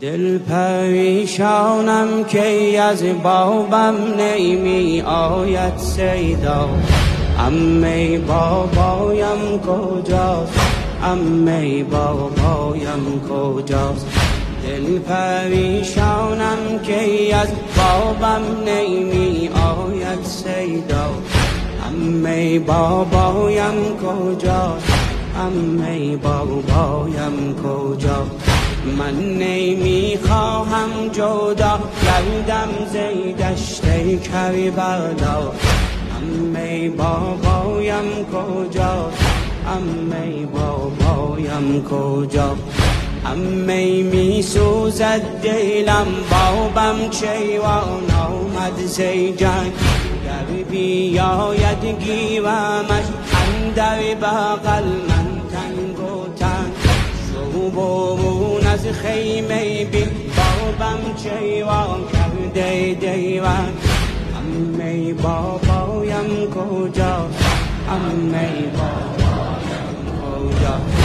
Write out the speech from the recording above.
دل پریشانم که از بابم نمی آید صدا. عمه بابایم کجاست؟ عمه بابایم کجاست؟ دل پریشانم که از بابم نمی آید صدا. عمه بابایم کجاست؟ عمه بابایم کجاست؟ من نمیخواهم جدا گردم ز دشت کربلا. عمه بابایم کجاست؟ عمه بابایم کجاست؟ عمه میسوزد دلم، بابم چیوان آمد ز جنگ. گر بیاید گیرمش اندر بغل من تنگ و تنگ. شو برون از خیمه بین، بابم چیوان کرده دیوان. عمه بابایم کجاست؟ عمه